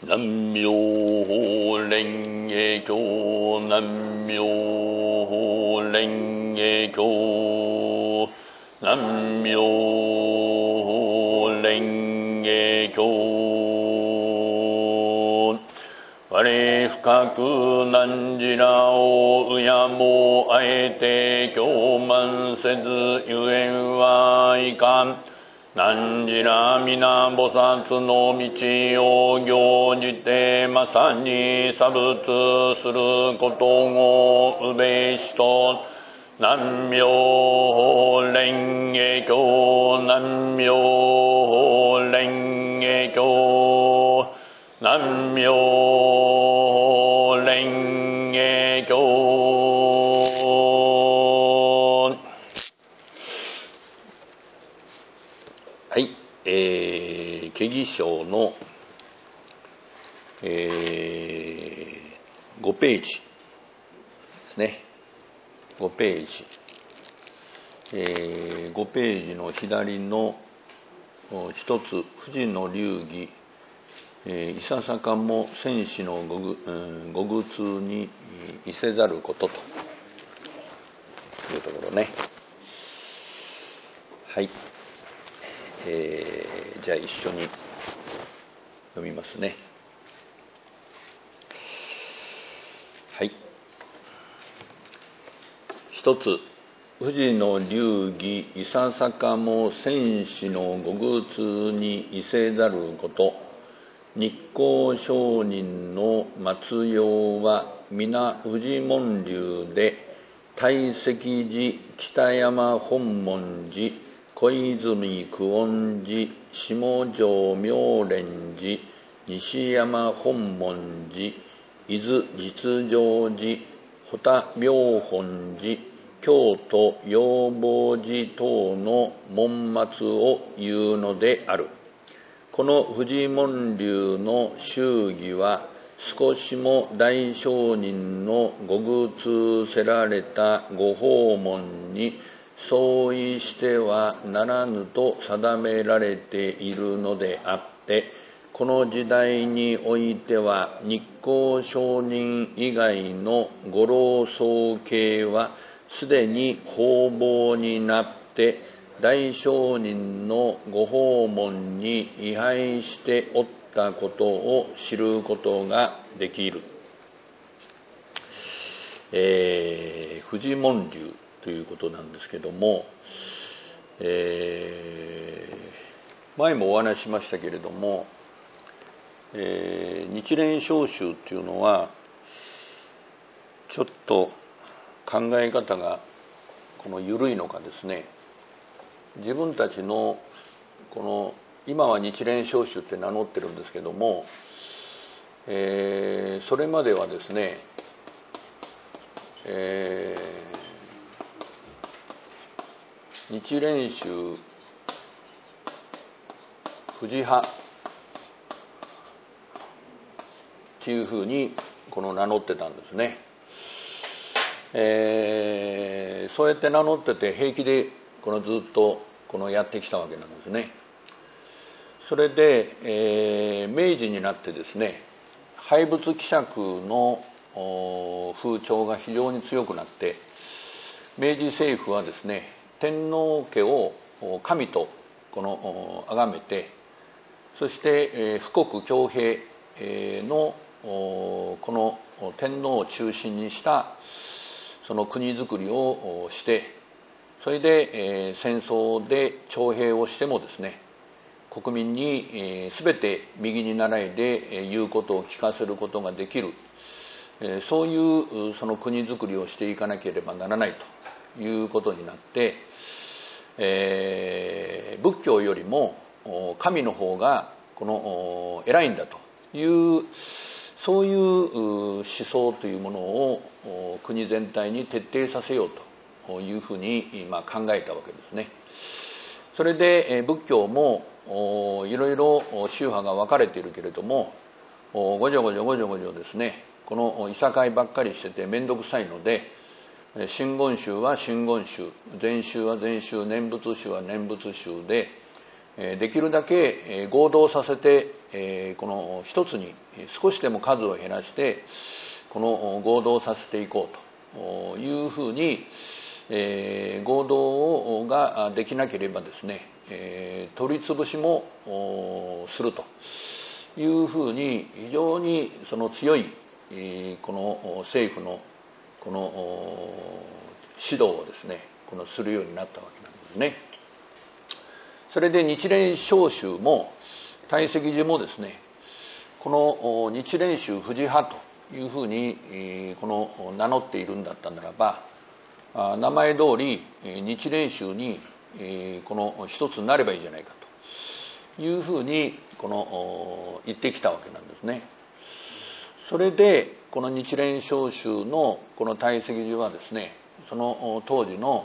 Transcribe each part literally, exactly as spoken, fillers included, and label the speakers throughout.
Speaker 1: 南無妙法蓮華経。南無妙法蓮華経。南無妙法蓮華経。我深く汝らを敬もうあえて供満せずゆえんはいかん。汝ら皆菩薩の道を行じてまさに差仏することをうべしと。南無妙法蓮華経。南無妙法蓮華経。南無妙法蓮華経。はい、えー、経義書の、えー、ごページですね。ごページ、えー、ごページの左の一つ、富士の流儀、えー、いささかも戦士のごぐ、うん、ご愚通にいせざることというところね。はい。えー、じゃあ一緒に読みますね。はい。一つ、富士の流儀いささかも戦士のご愚通にいせざること。日光上人の末用は皆富士門流で、大石寺北山本門寺小泉久遠寺下條妙蓮寺西山本門寺伊豆実常寺保田妙本寺京都養蜂寺等の門末を言うのである。この富士門流の宗義は少しも大聖人のご愚通せられたご訪問に相違してはならぬと定められているのであって、この時代においては日光上人以外のご老僧系はすでに方々になって大聖人のご訪問に違背しておったことを知ることができる。えー、富士門流ということなんですけども、えー、前もお話ししましたけれども、えー、日蓮聖宗っていうのはちょっと考え方がこの緩いのかですね、自分たちのこの今は日蓮聖宗って名乗ってるんですけども、えー、それまではですね、えー、日蓮宗富士派っていうふうにこの名乗ってたんですね。えー、そうやって名乗ってて平気でこのずっとこのやってきたわけなんですね。それで、えー、明治になってですね、廃仏毀釈の風潮が非常に強くなって、明治政府はですね、天皇家を神とこの崇めて、そして、えー、富国強兵のこの天皇を中心にしたその国づくりをして、それで、えー、戦争で徴兵をしてもですね、国民に、えー、全て右に習いで、えー、言うことを聞かせることができる、えー、そういうその国づくりをしていかなければならないということになって、えー、仏教よりも神の方がこの偉いんだというそういう思想というものを国全体に徹底させようというふうにまあ考えたわけですね。それで仏教もいろいろ宗派が分かれているけれども、ごじょごじょごじょごじょですね、このいさかいばっかりしてて面倒くさいので、真言宗は真言宗、禅宗は禅宗、念仏宗は念仏宗で、 できるだけ合同させて、この一つに少しでも数を減らしてこの合同させていこうというふうに、合同ができなければですね、取り潰しもするというふうに非常にその強いこの政府のこの指導をですねこのするようになったわけなんですね。それで日蓮召集も退席時もですね、この日蓮宗富士派というふうにこの名乗っているんだったならば、名前通り日蓮宗にこの一つになればいいじゃないかというふうにこの言ってきたわけなんですね。それでこの日蓮召集のこの退席時はですね、その当時の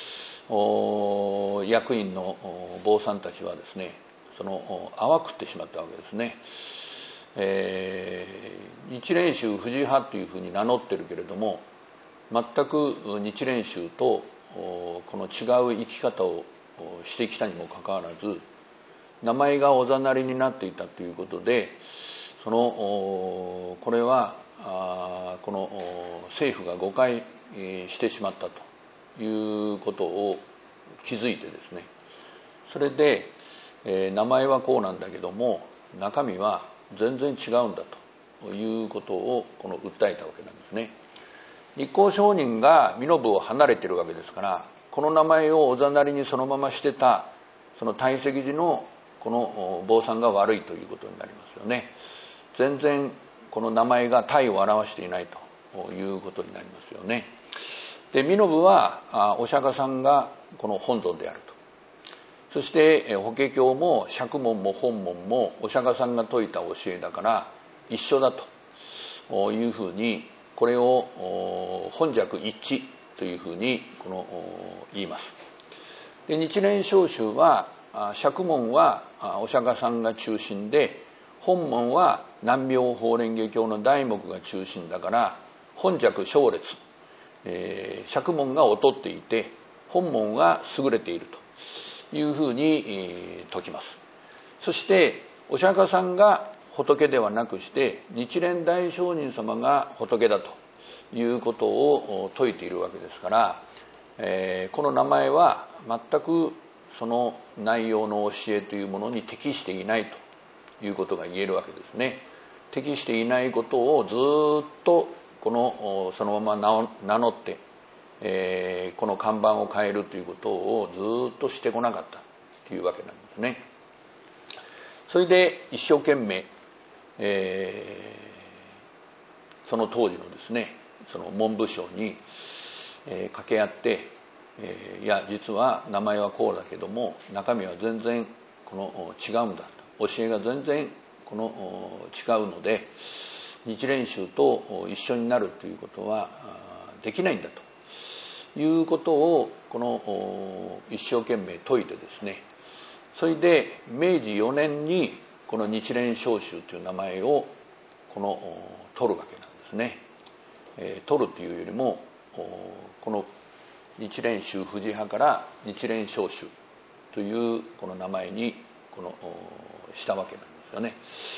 Speaker 1: 役員の坊さんたちはですね、その淡くってしまったわけですね。えー、日蓮宗富士派というふうに名乗ってるけれども、全く日蓮宗とこの違う生き方をしてきたにもかかわらず、名前がおざなりになっていたということで、そのこれはこの政府が誤解してしまったということを気づいてですね、それで、えー、名前はこうなんだけども中身は全然違うんだということをこの訴えたわけなんですね。日光上人が身延を離れているわけですから、この名前をおざなりにそのまましてたその退席時のこの坊さんが悪いということになりますよね。全然この名前が体を表していないということになりますよね。で、身延はお釈迦さんがこの本尊であると。そして法華経も釈門も本門もお釈迦さんが説いた教えだから一緒だというふうに、これを本釈一致というふうにこの言います。で、日蓮召集は釈門はお釈迦さんが中心で、本門は南妙法蓮華経の題目が中心だから本釈称列、えー、釈門が劣っていて本門が優れているというふうに、えー、説きます。そしてお釈迦さんが仏ではなくして日蓮大聖人様が仏だということを説いているわけですから、えー、この名前は全くその内容の教えというものに適していないということが言えるわけですね。適していないことをずっとこのそのまま名乗って、えー、この看板を変えるということをずっとしてこなかったというわけなんですね。それで一生懸命、えー、その当時のですねその文部省に、えー、掛け合って、えー、いや実は名前はこうだけども中身は全然この違うんだと、教えが全然この違うので日蓮宗と一緒になるということはできないんだということをこの一生懸命説いてですね、それでめいじよねんにこの日蓮召集という名前をこの取るわけなんですね。えー、取るというよりもこの日蓮宗富士派から日蓮召集というこの名前にこのしたわけなんですよね。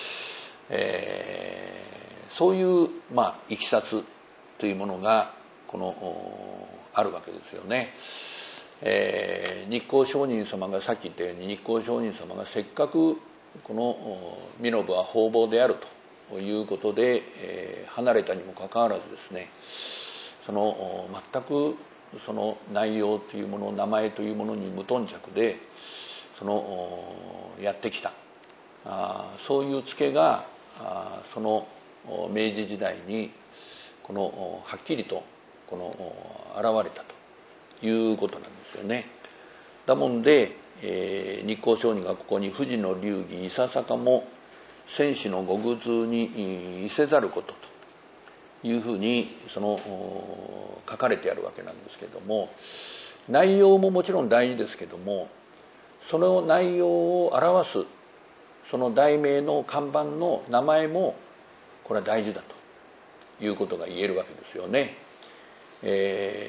Speaker 1: えー、そういう、まあ、いきさつというものがこのあるわけですよね。えー、日光上人様がさっき言ったように日光上人様がせっかくこの身延は方々であるということで、えー、離れたにもかかわらずですね、その全くその内容というもの、名前というものに無頓着でそのやってきた、あそういうツケがあその明治時代にこのはっきりとこの現れたということなんですよね。だもんで、えー、日光上人がここに富士の流儀いささかも戦士のご愚通にいせざることというふうにその書かれてあるわけなんですけども、内容ももちろん大事ですけども、その内容を表すその題名の看板の名前もこれは大事だということが言えるわけですよね。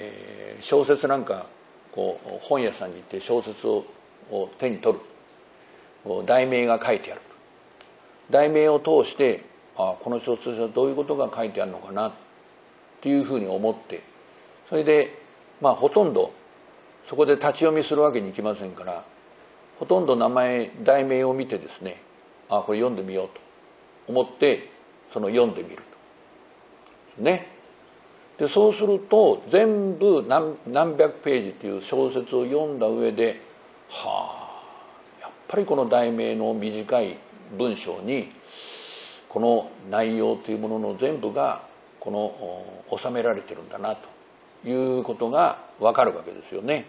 Speaker 1: えー、小説なんかこう本屋さんに行って小説を手に取る、 題名が書いてある。題名を通して、あこの小説はどういうことが書いてあるのかなっていうふうに思って、それでまあほとんどそこで立ち読みするわけにいきませんから、ほとんど名前題名を見てですね、あこれ読んでみようと思ってその読んでみるとね。でそうすると全部 何, 何百ページという小説を読んだ上で、はあやっぱりこの題名の短い文章にこの内容というものの全部がこの収められてるんだなということがわかるわけですよね。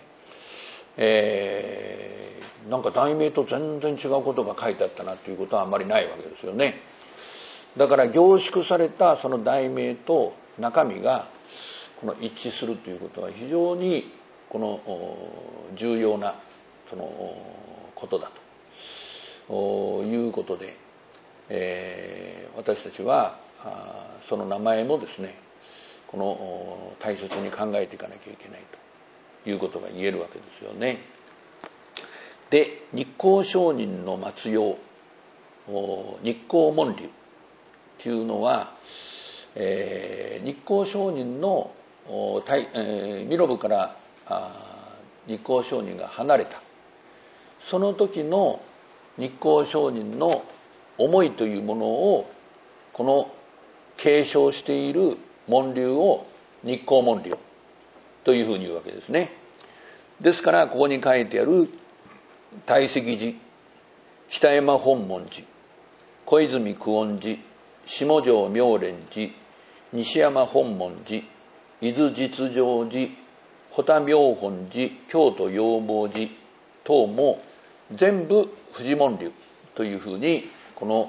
Speaker 1: えー、なんか題名と全然違うことが書いてあったなということはあんまりないわけですよね。だから凝縮されたその題名と中身がこの一致するということは非常にこの重要なそのことだということで、えー、私たちはその名前もですねこの大切に考えていかなきゃいけないということが言えるわけですよね。で日光上人の末養日光門流というのは、えー、日光上人の、えー、弥勒から日光上人が離れたその時の日光上人の思いというものをこの継承している門流を日光門流というふうに言うわけですね。ですからここに書いてある大石寺、北山本門寺、小泉久遠寺、下條妙蓮寺、西山本門寺、伊豆実常寺、保田妙本寺、京都養蜂寺等も全部富士門流というふうにこの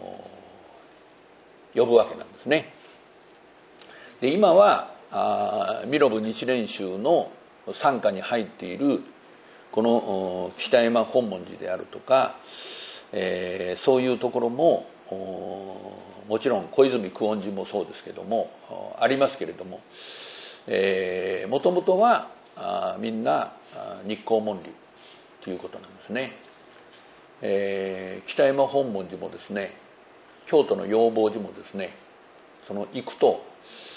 Speaker 1: 呼ぶわけなんですね。で今は弥勒日蓮宗の傘下に入っているこの北山本門寺であるとか、えー、そういうところももちろん小泉久遠寺もそうですけどもありますけれども、えー、もともとはみんな日光門流ということなんですね。えー、北山本門寺もですね、京都の養蜂寺もですね、その行くと、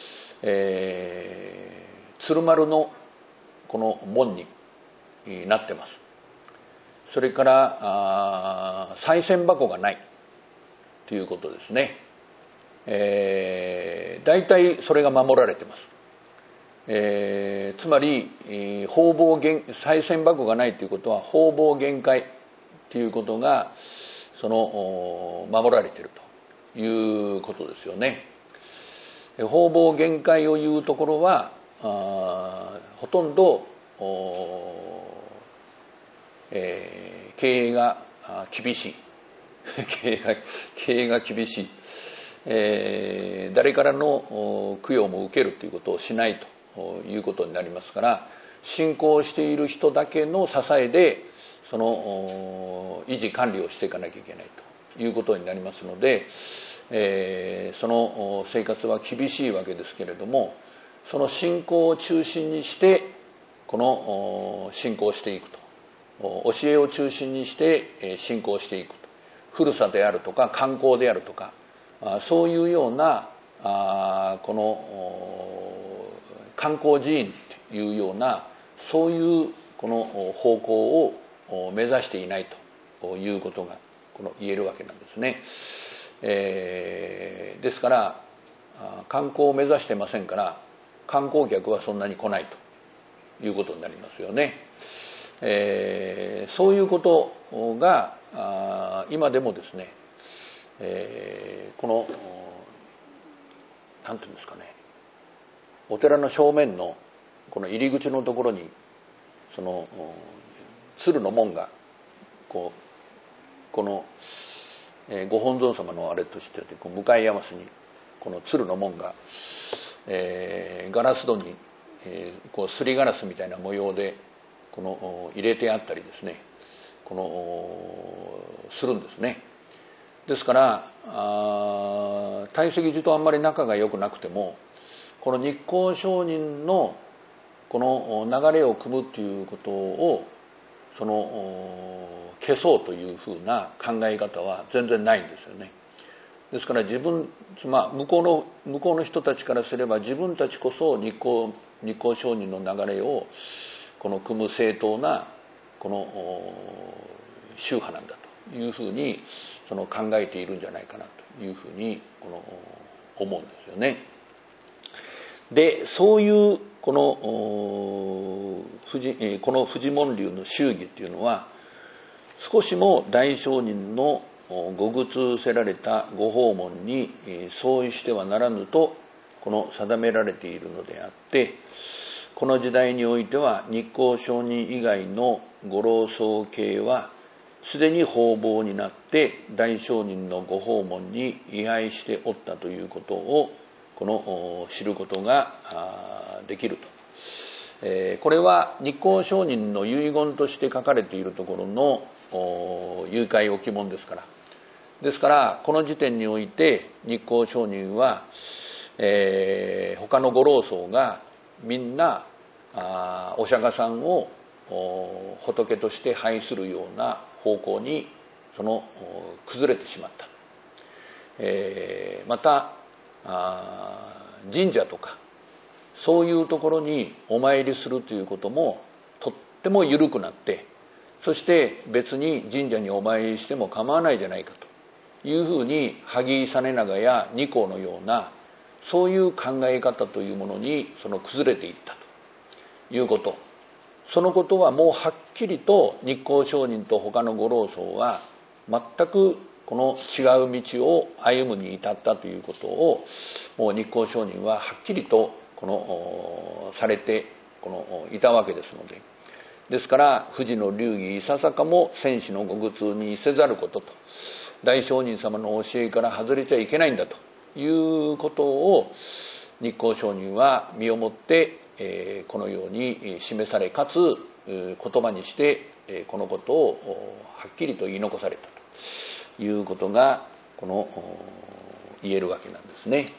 Speaker 1: えー、鶴丸のこの門になってます。それから賽銭箱がないということですね。えー、大体それが守られてます。えー、つまり方々限賽銭箱がないということは方々限界ということがその守られているということですよね。方々限界を言うところはほとんど、えー、経営が厳しい経営が経営が厳しい、えー、誰からの供養も受けるということをしないということになりますから、信仰している人だけの支えでその維持管理をしていかなきゃいけないということになりますので、えー、その生活は厳しいわけですけれども、その信仰を中心にしてこの信仰していくと、教えを中心にして信仰していくと、古さであるとか観光であるとかそういうようなこの観光寺院というようなそういうこの方向を目指していないということがこの言えるわけなんですね。えー、ですから観光を目指してませんから観光客はそんなに来ないということになりますよね。えー、そういうことが今でもですね、えー、この何ていうんですかね、お寺の正面のこの入り口のところにその鶴の門がこうこのご本尊様のあれとしてこう向かい合わせにこの鶴の門が、えー、ガラス戸に、えー、こうすりガラスみたいな模様でこの入れてあったりですね、このするんですね。ですから大石寺とあんまり仲が良くなくてもこの日光上人のこの流れを組むということをその消そうというふうな考え方は全然ないんですよね。ですから自分、まあ、向こうの向こうの人たちからすれば自分たちこそ日光日光商人の流れをこの組む正当なこの宗派なんだというふうにその考えているんじゃないかなというふうにこの思うんですよね。でそういうこの富士この富士門流の宗義っていうのは少しも大聖人のご愚せられたご訪問に相違してはならぬとこの定められているのであって、この時代においては日光商人以外のご老僧系はすでに方々になって大聖人のご訪問に違背しておったということをこの知ることができると。これは日光商人の遺言として書かれているところの誘拐置物ですから。ですからこの時点において日光商人は、えー、他のご老僧がみんなあお釈迦さんを仏として拝するような方向にその崩れてしまった。えー、また神社とかそういうところにお参りするということもとっても緩くなって、そして別に神社にお参りしても構わないじゃないかというふうに萩井実長や二光のようなそういう考え方というものにその崩れていったということ、そのことはもうはっきりと日光商人と他のご老僧は全くこの違う道を歩むに至ったということをもう日光商人ははっきりとこのされてこのいたわけですので、ですから富士の流儀いささかも戦士のご愚痛にせざることと、大聖人様の教えから外れちゃいけないんだということを日光商人は身をもってえこのように示され、かつ言葉にしてこのことをはっきりと言い残されたということがこの言えるわけなんですね。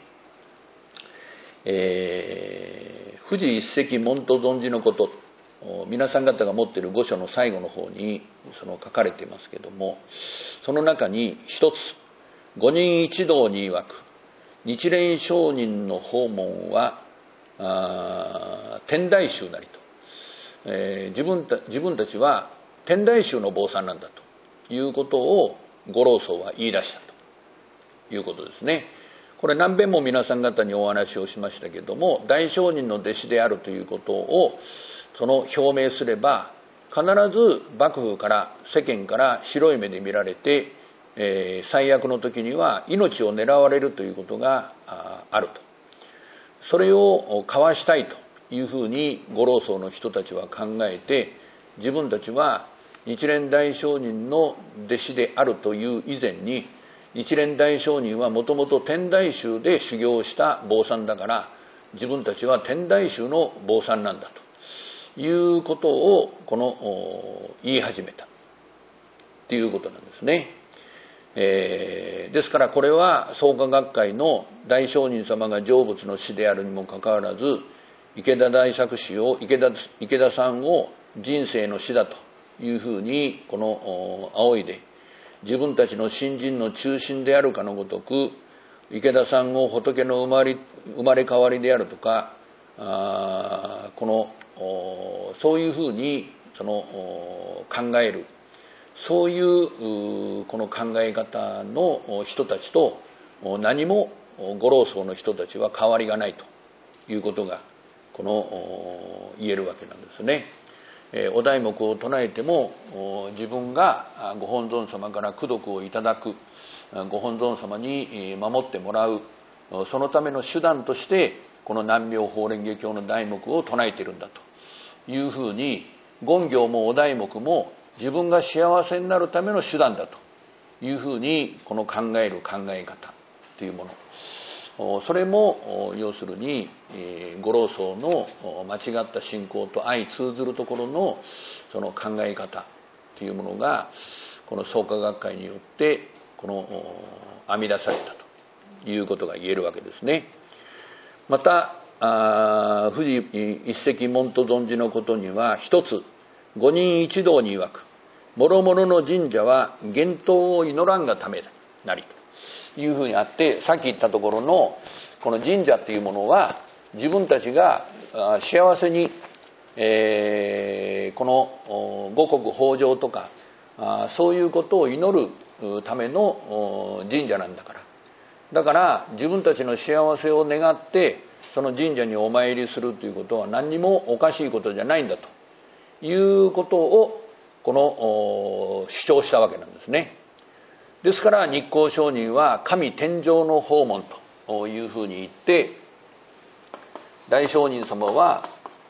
Speaker 1: えー、富士一石門と存じのこと、皆さん方が持っている御書の最後の方にその書かれていますけれども、その中に一つ五人一同に曰く日蓮上人の訪問は天台宗なりと、えー、自分た自分たちは天台宗の坊さんなんだということをご老僧は言い出したということですね。これ何遍も皆さん方にお話をしましたけれども、大聖人の弟子であるということをその表明すれば必ず幕府から世間から白い目で見られて、えー、最悪の時には命を狙われるということがあると。それをかわしたいというふうにご老僧の人たちは考えて、自分たちは日蓮大聖人の弟子であるという以前に、日蓮大聖人はもともと天台宗で修行した坊さんだから、自分たちは天台宗の坊さんなんだということをこの言い始めたということなんですね。えー、ですからこれは創価学会の大聖人様が成仏の師であるにもかかわらず、池田大作師を池田池田さんを人生の師だというふうにこの仰いで、自分たちの新人の中心であるかのごとく池田さんを仏の生まれ生まれ変わりであるとか、あこのそういうふうにその考える、そういうこの考え方の人たちと何もご老僧の人たちは変わりがないということがこの言えるわけなんですね。お題目を唱えても自分がご本尊様から功徳をいただく、ご本尊様に守ってもらう、そのための手段としてこの南妙法蓮華経の題目を唱えているんだというふうに、言行もお題目も自分が幸せになるための手段だというふうにこの考える考え方というもの、それも要するにご老僧の間違った信仰と相通ずるところのその考え方というものがこの創価学会によってこの編み出されたということが言えるわけですね。また富士一石門と存じのことには一つ五人一同に曰く、諸々の神社は厳冬を祈らんがためなりというふうにあって、さっき言ったところのこの神社っていうものは自分たちが幸せに、えー、この五穀豊穣とかそういうことを祈るための神社なんだから、だから自分たちの幸せを願ってその神社にお参りするということは何にもおかしいことじゃないんだということをこの主張したわけなんですね。ですから日光上人は神天上の訪問というふうに言って、大上人様は、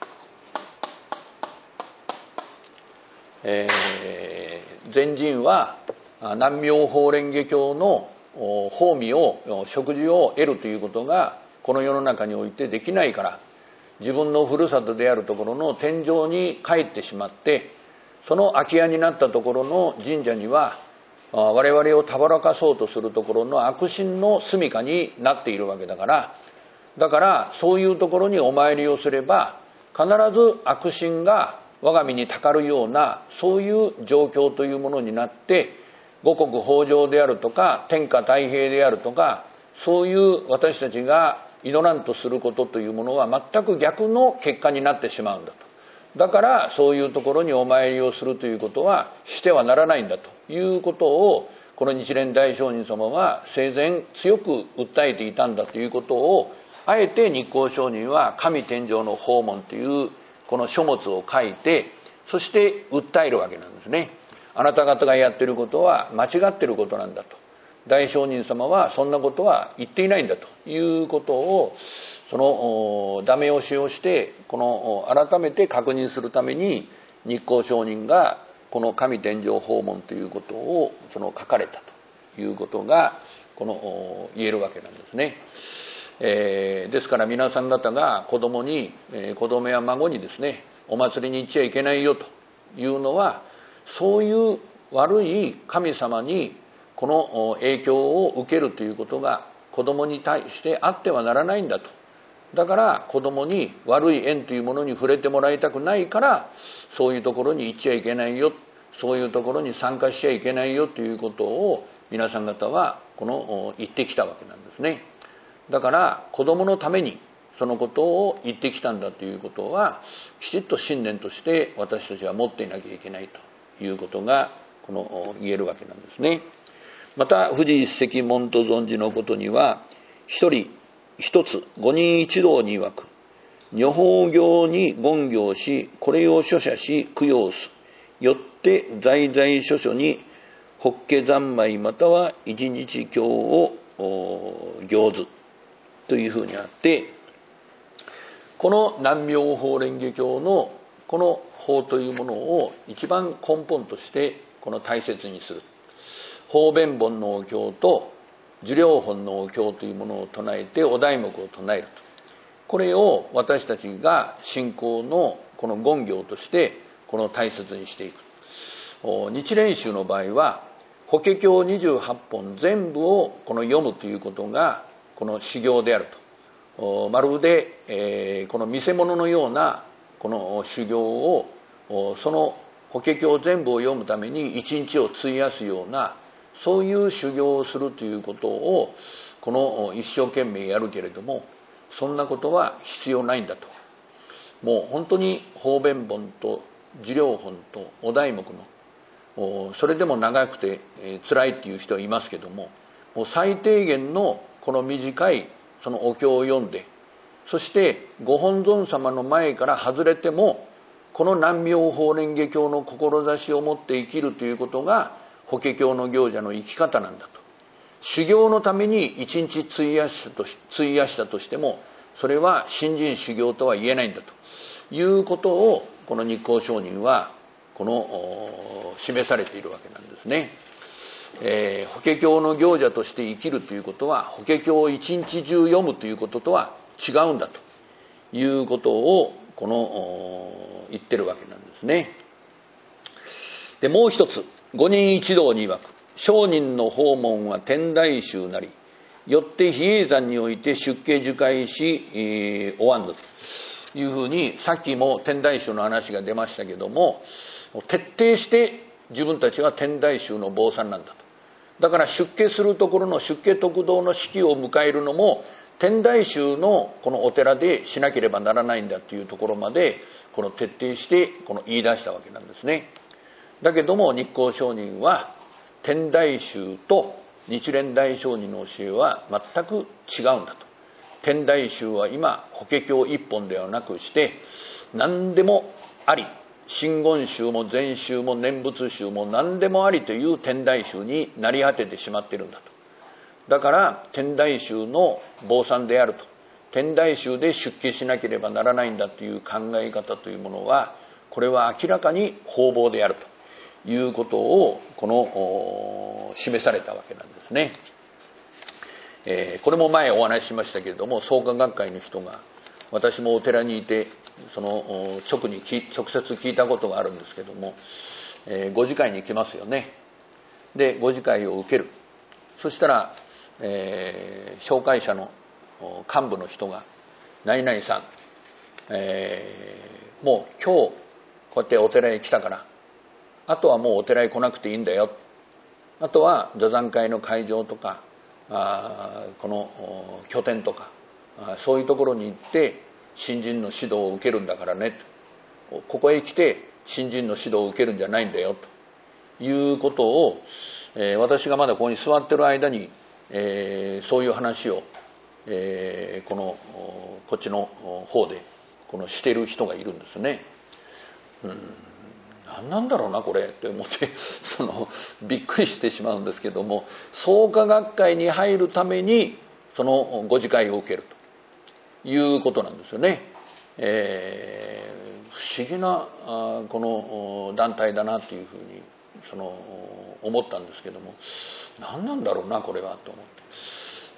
Speaker 1: えー、前人は南妙法蓮華経の法味を食事を得るということがこの世の中においてできないから、自分のふるさとであるところの天上に帰ってしまって、その空き家になったところの神社には我々をたばらかそうとするところの悪心の住処になっているわけだから、だからそういうところにお参りをすれば必ず悪心が我が身にたかるようなそういう状況というものになって、五穀豊穣であるとか天下太平であるとか、そういう私たちが祈らんとすることというものは全く逆の結果になってしまうんだと。だからそういうところにお参りをするということはしてはならないんだということを、この日蓮大上人様は生前強く訴えていたんだということを、あえて日光上人は神天上の訪問というこの書物を書いて、そして訴えるわけなんですね。あなた方がやっていることは間違っていることなんだと。大上人様はそんなことは言っていないんだということを、そのダメ押しをしてこの改めて確認するために日光上人がこの神天上訪問ということをその書かれたということがこの言えるわけなんですね。えー、ですから皆さん方が子供に、えー、子供や孫にですね、お祭りに行っちゃいけないよというのは、そういう悪い神様にこの影響を受けるということが子供に対してあってはならないんだと。だから子供に悪い縁というものに触れてもらいたくないから、そういうところに行っちゃいけないよ、そういうところに参加しちゃいけないよということを皆さん方はこの言ってきたわけなんですね。だから子供のためにそのことを言ってきたんだということは、きちっと信念として私たちは持っていなきゃいけないということがこの言えるわけなんですね。また富士一石門と存じのことには、一人一つ五人一同に曰く、女法行に言行し、これを書写し供養す。よって在在所々に法華三昧または一日経を行ずというふうにあって、この南妙法蓮華経のこの法というものを一番根本としてこの大切にする。法弁本のお経と受領本のお経というものを唱えてお題目を唱えると。これを私たちが信仰のこの言行としてこの大切にしていく。日蓮宗の場合は法華経にじゅうはっぽん全部をこの読むということがこの修行であると。まるで、えー、この見せ物のようなこの修行を、その法華経全部を読むために一日を費やすような、そういう修行をするということをこの一生懸命やるけれども、そんなことは必要ないんだと。もう本当に法弁本と受領本とお題目の、それでも長くて辛いっていう人はいますけども、もう最低限のこの短いそのお経を読んで、そしてご本尊様の前から外れてもこの南妙法蓮華経の志を持って生きるということが法華経の行者の生き方なんだと。修行のために一日費やしたとし、費やしたとしてもそれは信心修行とは言えないんだということをこの日光上人はこの示されているわけなんですね。えー、法華経の行者として生きるということは法華経を一日中読むということとは違うんだということをこの言ってるわけなんですね。でもう一つ、五人一同に曰く、聖人の訪問は天台宗なり、よって比叡山において出家受戒し、えー、おわんず。 いうふうに、さっきも天台宗の話が出ましたけども、徹底して自分たちは天台宗の坊さんなんだと。だから出家するところの出家得道の式を迎えるのも天台宗のこのお寺でしなければならないんだというところまでこの徹底してこの言い出したわけなんですね。だけども日光上人は天台宗と日蓮大上人の教えは全く違うんだと。天台宗は今法華経一本ではなくして何でもあり、真言宗も禅宗も念仏宗も何でもありという天台宗になり果ててしまっているんだと。だから天台宗の坊さんであると、天台宗で出家しなければならないんだという考え方というものは、これは明らかに方々であるということをこの示されたわけなんですね。えー、これも前お話ししましたけれども、創価学会の人が、私もお寺にいてその直に直接聞いたことがあるんですけども、えー、ご次会に来ますよね。でご次会を受ける。そしたら、えー、紹介者の幹部の人が何々さん、えー、もう今日こうやってお寺へ来たからあとはもうお寺へ来なくていいんだよ、あとは座談会の会場とかあこの拠点とかそういうところに行って新人の指導を受けるんだからね、ここへ来て新人の指導を受けるんじゃないんだよということを、えー、私がまだここに座ってる間に、えー、そういう話を、えー、このこっちの方でこのしてる人がいるんですね。うん、何なんだろうなこれって思ってそのびっくりしてしまうんですけども、創価学会に入るためにそのご次会を受けるということなんですよね。えー、不思議なあこの団体だなっていうふうにその思ったんですけども、何なんだろうなこれはと思って、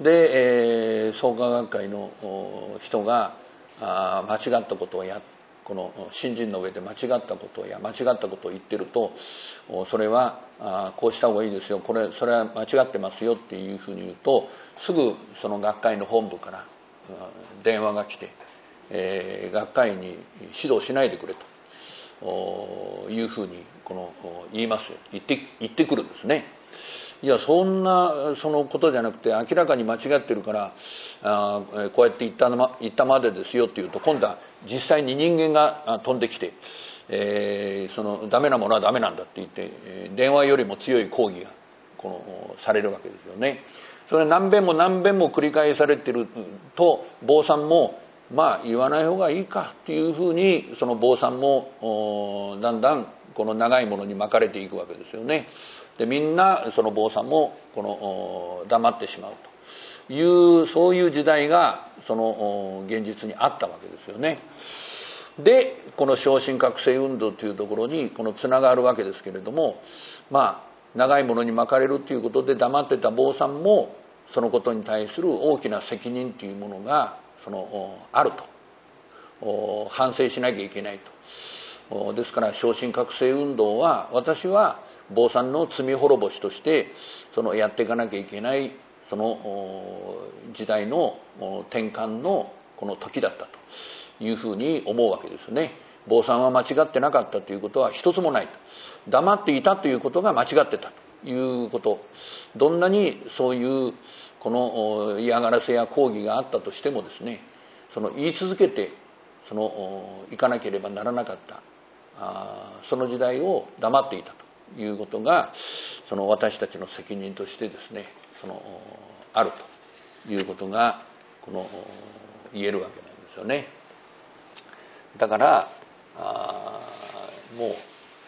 Speaker 1: で、えー、創価学会の人があ間違ったことをやこの新人の上で間違ったことや間違ったことを言ってると、それはあこうした方がいいですよ、これそれは間違ってますよっていうふうに言うと、すぐその学会の本部から電話が来て、えー、学会に指導しないでくれというふうにこの言いますよ、言って言ってくるんですね。いやそんなそのことじゃなくて明らかに間違ってるからあこうやって言ったま言ったまでですよっていうと、今度は実際に人間が飛んできて、えー、そのダメなものはダメなんだって言って電話よりも強い抗議がこのされるわけですよね。それ何遍も何遍も繰り返されてると坊さんもまあ言わない方がいいかっていうふうにその坊さんもだんだんこの長いものに巻かれていくわけですよね。でみんなその坊さんもこの黙ってしまうというそういう時代がその現実にあったわけですよね。でこの昇進覚醒運動というところにこのつながるわけですけれども、まあ長いものに巻かれるということで黙ってた坊さんもそのことに対する大きな責任というものがそのあると反省しなきゃいけないと。ですから昇進覚醒運動は私は坊さんの罪滅ぼしとしてそのやっていかなきゃいけないその時代の転換のこの時だったというふうに思うわけですね。坊さんは間違ってなかったということは一つもないと。黙っていたということが間違ってたということ、どんなにそういうこの嫌がらせや抗議があったとしてもですね、その言い続けてその行かなければならなかったあその時代を黙っていたということがその私たちの責任としてですねそのあるということがこの言えるわけなんですよね。だからあもう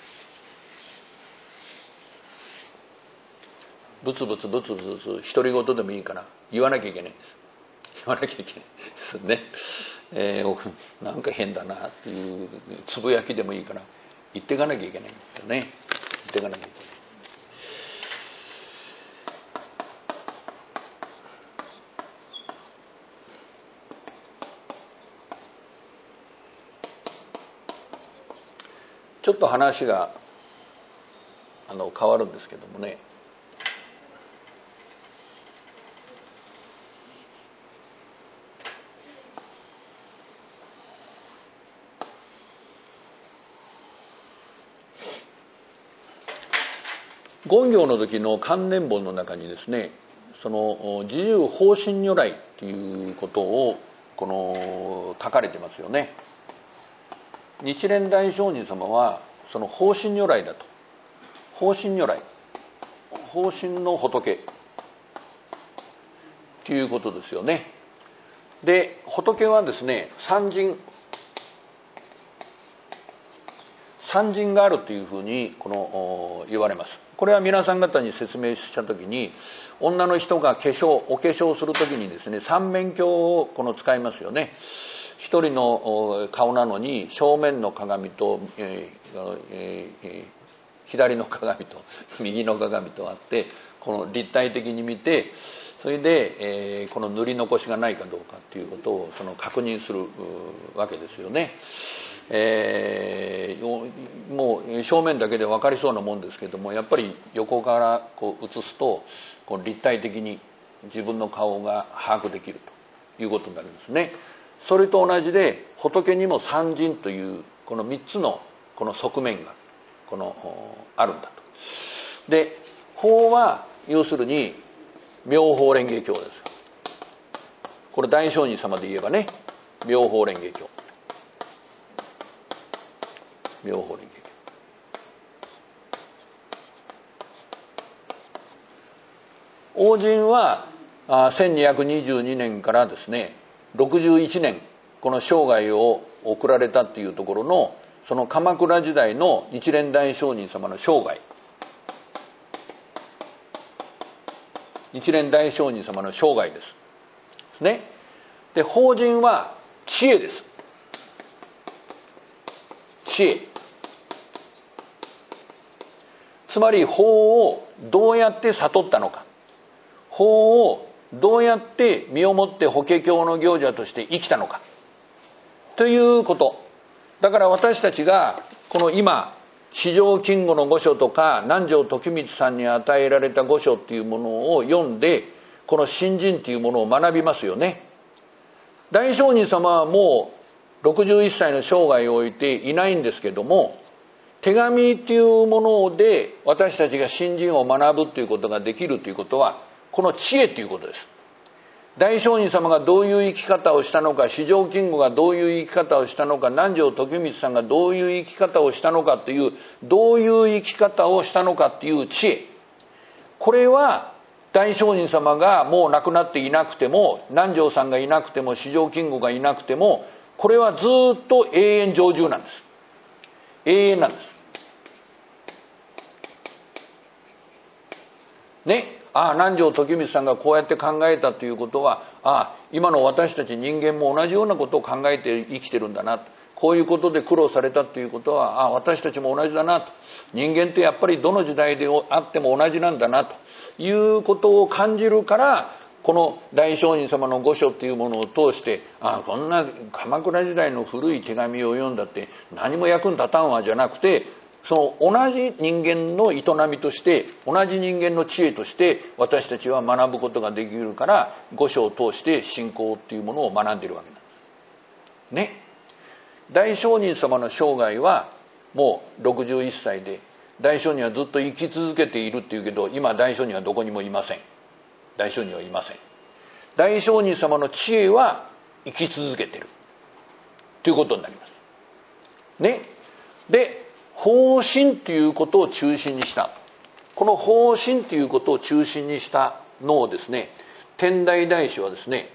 Speaker 1: ブツブツブツブツ独り言でもいいから言わなきゃいけないんです。言わなきゃいけないですね。えー、なんか変だなっていうつぶやきでもいいから言っていかなきゃいけないんですよね。言っていかなきゃいけない。ちょっと話があの変わるんですけどもね、 言行の時の関連本の中にですね、その自由放心如来ということをこの書かれてますよね。日蓮大聖人様はその放心如来だと。放心如来、放心の仏ということですよね。で、仏はですね、三人三人があるというふうにこの言われます。これは皆さん方に説明したときに、女の人が化粧お化粧するときにですね、三面鏡をこの使いますよね。一人の顔なのに正面の鏡と、えーえー左の鏡と右の鏡とあって、この立体的に見て、それで、えー、この塗り残しがないかどうかということをその確認するわけですよね。えー、もう正面だけで分かりそうなもんですけども、やっぱり横からこう映すとこう立体的に自分の顔が把握できるということになるんですね。それと同じで、仏にも三人というこの三つのこの側面がこのあるんだと。で、法は要するに妙法蓮華経です。これ大聖人様で言えばね、妙法蓮華経。妙法蓮華経。応仁はせんにひゃくにじゅうにねんからですね、ろくじゅういちねんこの生涯を送られたっていうところの、その鎌倉時代の日蓮大聖人様の生涯、日蓮大聖人様の生涯ですね。で、法人は知恵です。知恵。つまり法をどうやって悟ったのか、法をどうやって身をもって法華経の行者として生きたのかということ。だから私たちがこの今四条金吾の御書とか南條時光さんに与えられた御書っていうものを読んで、この信心っていうものを学びますよね。大聖人様はもうろくじゅういっさいの生涯を終えていないんですけども、手紙っていうもので私たちが信心を学ぶということができるということは、この知恵ということです。大聖人様がどういう生き方をしたのか、四条金吾がどういう生き方をしたのか、南條時光さんがどういう生き方をしたのかという、どういう生き方をしたのかっていう知恵、これは大聖人様がもう亡くなっていなくても、南條さんがいなくても、四条金吾がいなくても、これはずっと永遠常住なんです。永遠なんですね。ああ、南條時光さんがこうやって考えたということは、ああ、今の私たち人間も同じようなことを考えて生きてるんだな、こういうことで苦労されたということは、ああ、私たちも同じだなと、人間ってやっぱりどの時代であっても同じなんだなということを感じるから、この大聖人様の御書っていうものを通して、ああ、こんな鎌倉時代の古い手紙を読んだって何も役に立たんわじゃなくて、その同じ人間の営みとして、同じ人間の知恵として私たちは学ぶことができるから、御書を通して信仰っていうものを学んでいるわけなんですね。大聖人様の生涯はもうろくじゅういっさいで、大聖人はずっと生き続けているっていうけど、今大聖人はどこにもいません。大聖人はいません。大聖人様の知恵は生き続けているということになりますね。で、法心ということを中心にした、この法心ということを中心にしたのをですね、天台大師はですね、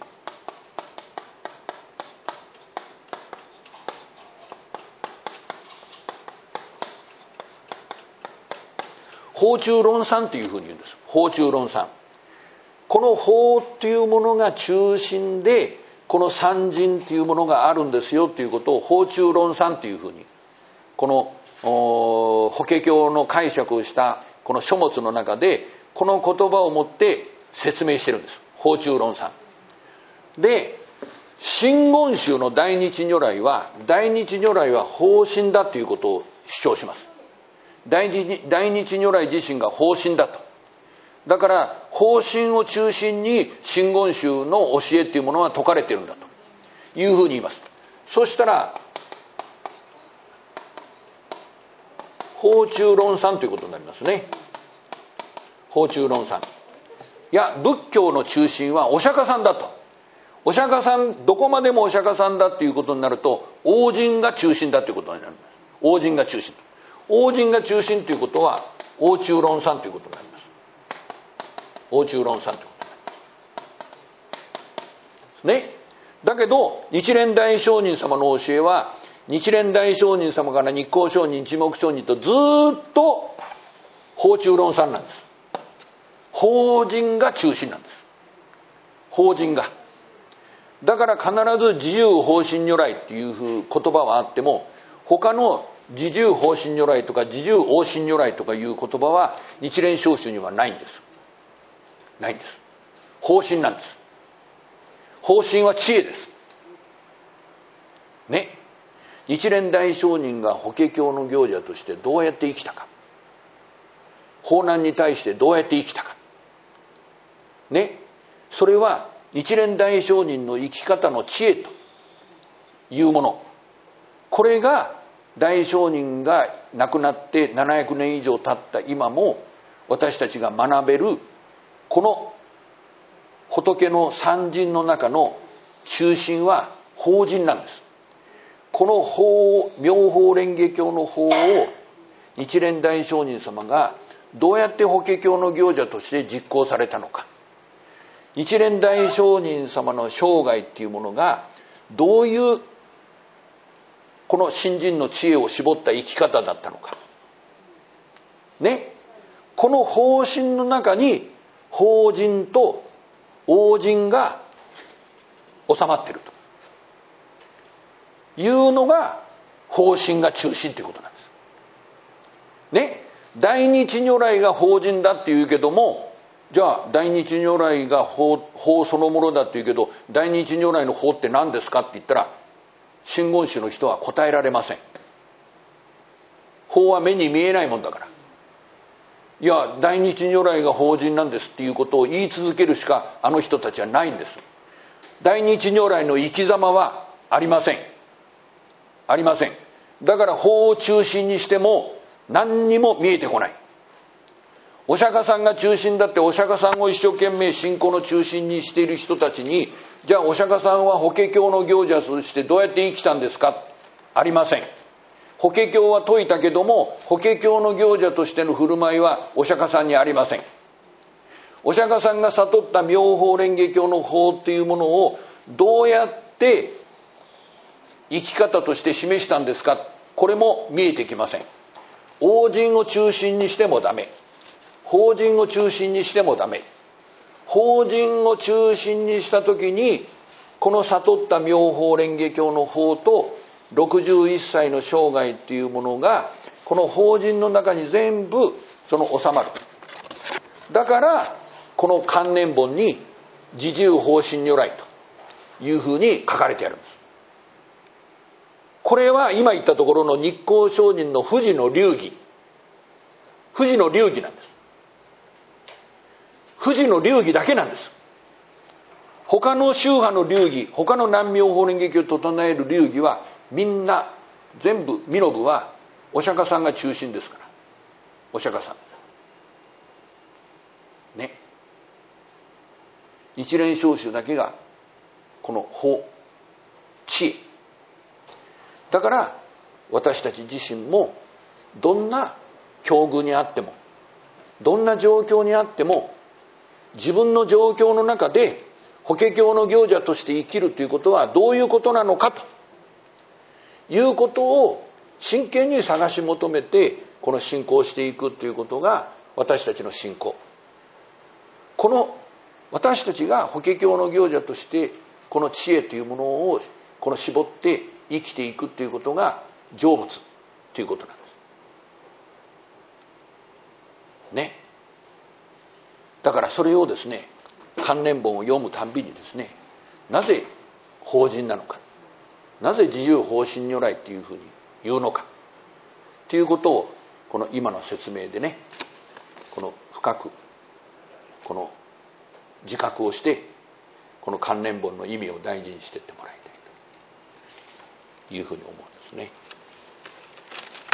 Speaker 1: 法中論賛というふうに言うんです。法中論賛。この法っていうものが中心で、この三人というものがあるんですよということを法中論賛というふうに、この法華経の解釈をしたこの書物の中でこの言葉をもって説明してるんです。法中論賛で、真言宗の大日如来は大日如来は法心だということを主張します。大日、大日如来自身が法心だと。だから法心を中心に真言宗の教えというものは説かれているんだというふうに言います。そしたら法中論賛ということになりますね。 法中論さん。いや、仏教の中心はお釈迦さんだと。お釈迦さん、どこまでもお釈迦さんだっていうことになると、王人が中心だっていうことになるんです。王人が中心。王人が中心ということは、王中論さんということになります。王中論さんということになりますね。だけど日蓮大聖人様の教えは、日蓮大聖人様から日光聖人、一目聖人とずっと法中論さんなんです。法人が中心なんです。法人が。だから必ず自由法身如来っていうふう言葉はあっても、他の自由法身如来とか自由王身如来とかいう言葉は日蓮聖宗にはないんです。ないんです。方針なんです。方針は知恵です。ね。日蓮大聖人が法華経の行者としてどうやって生きたか。法難に対してどうやって生きたか。ね。それは日蓮大聖人の生き方の知恵というもの。これが大聖人が亡くなってななひゃくねん以上経った今も私たちが学べるこの仏の三人の中の中心は法人なんです。この法、妙法蓮華経の法を日蓮大聖人様がどうやって法華経の行者として実行されたのか。日蓮大聖人様の生涯っていうものがどういうこの信心の知恵を絞った生き方だったのか。ね。この方針の中に法人と王人が収まっているというのが方針が中心ということなんです。ね。大日如来が法人だっていうけども、じゃあ大日如来が 法, 法そのものだっていうけど、大日如来の法って何ですかって言ったら、真言宗の人は答えられません。法は目に見えないもんだから。いや、大日如来が法人なんですっていうことを言い続けるしかあの人たちはないんです。大日如来の生き様はありません。ありません。だから法を中心にしても何にも見えてこない。お釈迦さんが中心だって、お釈迦さんを一生懸命信仰の中心にしている人たちに、じゃあお釈迦さんは法華経の行者としてどうやって生きたんですか。ありません。法華経は説いたけども、法華経の行者としての振る舞いはお釈迦さんにありません。お釈迦さんが悟った妙法蓮華経の法っていうものをどうやって生き方として示したんですか。これも見えてきません。王人を中心にしてもダメ。法人を中心にしてもダメ。法人を中心にしたときに、この悟った妙法蓮華経の法とろくじゅういっさいの生涯っていうものがこの法人の中に全部その収まる。だからこの観念本に自重法身如来というふうに書かれてあるんです。これは今言ったところの日光聖人の富士の流儀、富士の流儀なんです。富士の流儀だけなんです。他の宗派の流儀、他の南妙法蓮華経を唱える流儀はみんな全部身の部はお釈迦さんが中心ですから。お釈迦さんね。日蓮聖宗だけがこの法、知恵だから、私たち自身もどんな境遇にあっても、どんな状況にあっても、自分の状況の中で法華経の行者として生きるということはどういうことなのかということを真剣に探し求めて、この信仰していくということが私たちの信仰。この私たちが法華経の行者としてこの知恵というものをこの絞って生きていくということが成仏ということなんですね。だからそれをですね、観念本を読むたんびにですね、なぜ法人なのか、なぜ自由法身如来っていうふうに言うのかということをこの今の説明でね、この深くこの自覚をして、この観念本の意味を大事にしていってもらいたいというふうに思うんですね。